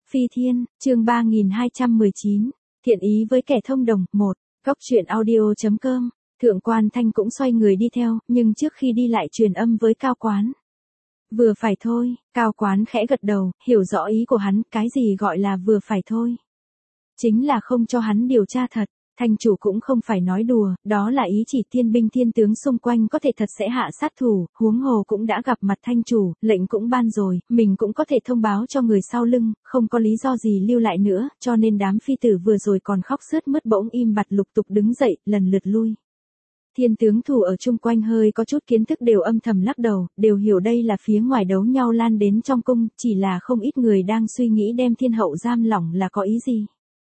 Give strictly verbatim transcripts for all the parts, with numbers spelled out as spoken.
Phi Thiên, chương ba nghìn hai trăm mười chín, thiện ý với kẻ thông đồng, một, góc truyện audio.com, Thượng quan Thanh cũng xoay người đi theo, nhưng trước khi đi lại truyền âm với Cao Quán. Vừa phải thôi, Cao Quán khẽ gật đầu, hiểu rõ ý của hắn, cái gì gọi là vừa phải thôi. Chính là không cho hắn điều tra thật. Thanh chủ cũng không phải nói đùa, đó là ý chỉ thiên binh thiên tướng xung quanh có thể thật sẽ hạ sát thủ, huống hồ cũng đã gặp mặt thanh chủ, lệnh cũng ban rồi, mình cũng có thể thông báo cho người sau lưng, không có lý do gì lưu lại nữa, cho nên đám phi tử vừa rồi còn khóc sướt mướt bỗng im bặt lục tục đứng dậy, lần lượt lui. Thiên tướng thủ ở chung quanh hơi có chút kiến thức đều âm thầm lắc đầu, đều hiểu đây là phía ngoài đấu nhau lan đến trong cung, chỉ là không ít người đang suy nghĩ đem thiên hậu giam lỏng là có ý gì.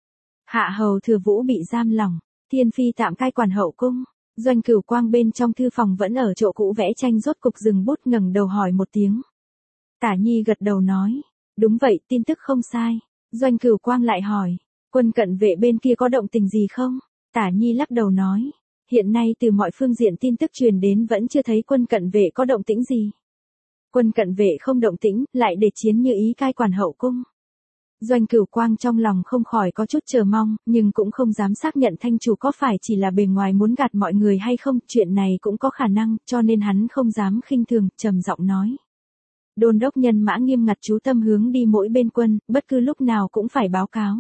Hạ hầu Thừa Vũ bị giam lỏng, Thiên Phi tạm cai quản hậu cung, Doanh Cửu Quang bên trong thư phòng vẫn ở chỗ cũ vẽ tranh rốt cục dừng bút ngẩng đầu hỏi một tiếng. Tả Nhi gật đầu nói, đúng vậy, tin tức không sai. Doanh Cửu Quang lại hỏi, quân cận vệ bên kia có động tình gì không? Tả Nhi lắc đầu nói, hiện nay từ mọi phương diện tin tức truyền đến vẫn chưa thấy quân cận vệ có động tĩnh gì. Quân cận vệ không động tĩnh, lại để chiến như ý cai quản hậu cung. Doanh Cửu Quang trong lòng không khỏi có chút chờ mong, nhưng cũng không dám xác nhận thanh chủ có phải chỉ là bề ngoài muốn gạt mọi người hay không, chuyện này cũng có khả năng, cho nên hắn không dám khinh thường, trầm giọng nói. Đôn đốc nhân mã nghiêm ngặt chú tâm hướng đi mỗi bên quân, bất cứ lúc nào cũng phải báo cáo.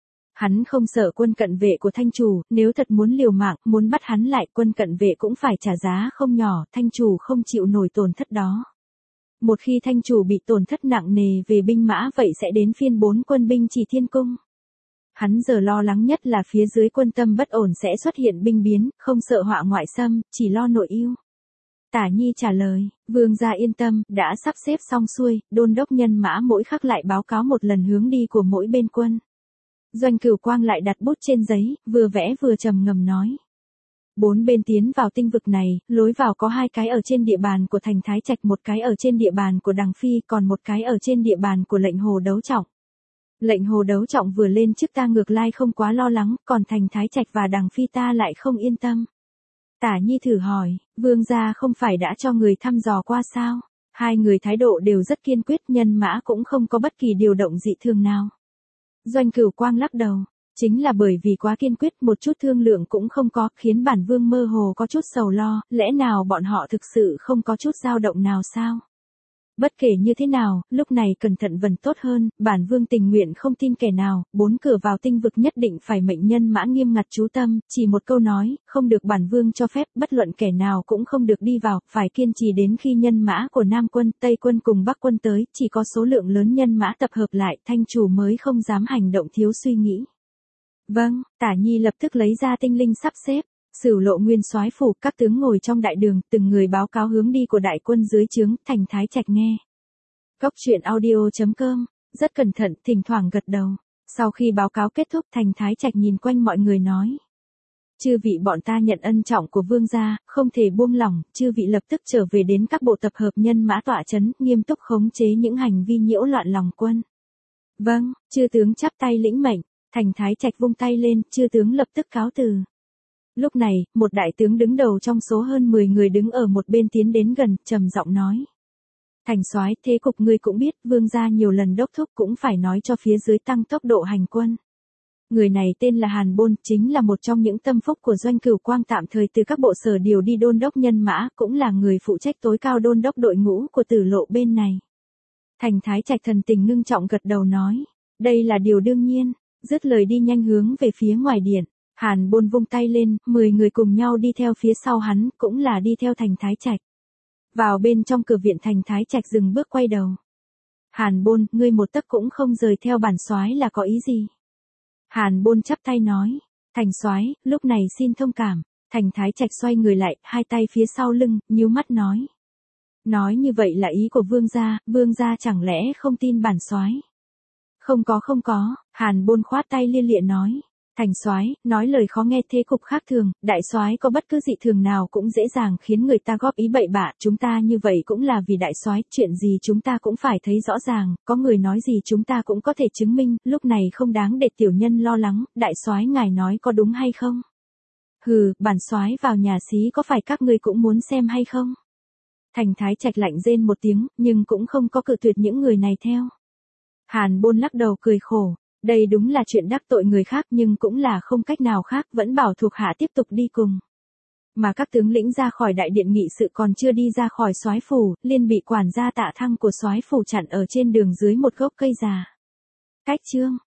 Hắn không sợ quân cận vệ của thanh chủ, nếu thật muốn liều mạng, muốn bắt hắn lại, quân cận vệ cũng phải trả giá không nhỏ, thanh chủ không chịu nổi tổn thất đó. Một khi thanh chủ bị tổn thất nặng nề về binh mã vậy sẽ đến phiên bốn quân binh chỉ thiên cung. Hắn giờ lo lắng nhất là phía dưới quân tâm bất ổn sẽ xuất hiện binh biến, không sợ họa ngoại xâm, chỉ lo nội ưu. Tả Nhi trả lời, vương gia yên tâm, đã sắp xếp xong xuôi, đôn đốc nhân mã mỗi khắc lại báo cáo một lần hướng đi của mỗi bên quân. Doanh Cửu Quang lại đặt bút trên giấy, vừa vẽ vừa trầm ngâm nói. Bốn bên tiến vào tinh vực này, lối vào có hai cái ở trên địa bàn của thành Thái Trạch, một cái ở trên địa bàn của Đằng Phi, còn một cái ở trên địa bàn của lệnh Hồ Đấu Trọng. Lệnh Hồ Đấu Trọng vừa lên trước ta ngược lại không quá lo lắng, còn thành Thái Trạch và Đằng Phi ta lại không yên tâm. Tả Nhi thử hỏi, vương gia không phải đã cho người thăm dò qua sao? Hai người thái độ đều rất kiên quyết, nhân mã cũng không có bất kỳ điều động dị thường nào. Doanh Cửu Quang lắc đầu. Chính là bởi vì quá kiên quyết, một chút thương lượng cũng không có, khiến bản vương mơ hồ có chút sầu lo, lẽ nào bọn họ thực sự không có chút dao động nào sao? Bất kể như thế nào, lúc này cẩn thận vẫn tốt hơn, bản vương tình nguyện không tin kẻ nào, bốn cửa vào tinh vực nhất định phải mệnh nhân mã nghiêm ngặt chú tâm, chỉ một câu nói, không được bản vương cho phép, bất luận kẻ nào cũng không được đi vào, phải kiên trì đến khi nhân mã của Nam quân, Tây quân cùng Bắc quân tới, chỉ có số lượng lớn nhân mã tập hợp lại, thanh chủ mới không dám hành động thiếu suy nghĩ. Vâng, Tả Nhi lập tức lấy ra tinh linh sắp xếp, Sửu Lộ Nguyên soái phủ, các tướng ngồi trong đại đường, từng người báo cáo hướng đi của đại quân dưới trướng, thành Thái Trạch nghe. Góc truyện audio.com, rất cẩn thận, thỉnh thoảng gật đầu. Sau khi báo cáo kết thúc, thành Thái Trạch nhìn quanh mọi người nói. Chư vị bọn ta nhận ân trọng của vương gia, không thể buông lỏng, chư vị lập tức trở về đến các bộ tập hợp nhân mã tọa trấn, nghiêm túc khống chế những hành vi nhiễu loạn lòng quân. Vâng, chư tướng chắp tay lĩnh mệnh. Thành Thái Trạch vung tay lên, chư tướng lập tức cáo từ. Lúc này, một đại tướng đứng đầu trong số hơn mười người đứng ở một bên tiến đến gần, trầm giọng nói. Thành soái, thế cục ngươi cũng biết, vương gia nhiều lần đốc thúc cũng phải nói cho phía dưới tăng tốc độ hành quân. Người này tên là Hàn Bôn, chính là một trong những tâm phúc của Doanh Cửu Quang, tạm thời từ các bộ sở điều đi đôn đốc nhân mã, cũng là người phụ trách tối cao đôn đốc đội ngũ của Tử Lộ bên này. Thành Thái Trạch thần tình ngưng trọng gật đầu nói. Đây là điều đương nhiên. Dứt lời đi nhanh hướng về phía ngoài điện, Hàn Bôn vung tay lên, mười người cùng nhau đi theo phía sau hắn, cũng là đi theo thành Thái Trạch. Vào bên trong cửa viện thành Thái Trạch dừng bước quay đầu. Hàn Bôn, ngươi một tấc cũng không rời theo bản soái là có ý gì? Hàn Bôn chắp tay nói, thành soái, lúc này xin thông cảm. Thành Thái Trạch xoay người lại, hai tay phía sau lưng, nhíu mắt nói. Nói như vậy là ý của vương gia, vương gia chẳng lẽ không tin bản soái? Không có không có, Hàn Bôn khoát tay lia lịa nói. Thành soái, nói lời khó nghe, thế cục khác thường, đại soái có bất cứ dị thường nào cũng dễ dàng khiến người ta góp ý bậy bạ, chúng ta như vậy cũng là vì đại soái, chuyện gì chúng ta cũng phải thấy rõ ràng, có người nói gì chúng ta cũng có thể chứng minh, lúc này không đáng để tiểu nhân lo lắng, đại soái ngài nói có đúng hay không? Hừ, bản soái vào nhà xí có phải các ngươi cũng muốn xem hay không? Thành Thái Trạch lạnh rên một tiếng, nhưng cũng không có cự tuyệt những người này theo. Hàn Bôn lắc đầu cười khổ, đây đúng là chuyện đắc tội người khác nhưng cũng là không cách nào khác, vẫn bảo thuộc hạ tiếp tục đi cùng. Mà các tướng lĩnh ra khỏi đại điện nghị sự còn chưa đi ra khỏi soái phủ, liền bị quản gia Tạ Thăng của soái phủ chặn ở trên đường dưới một gốc cây già. Cách chương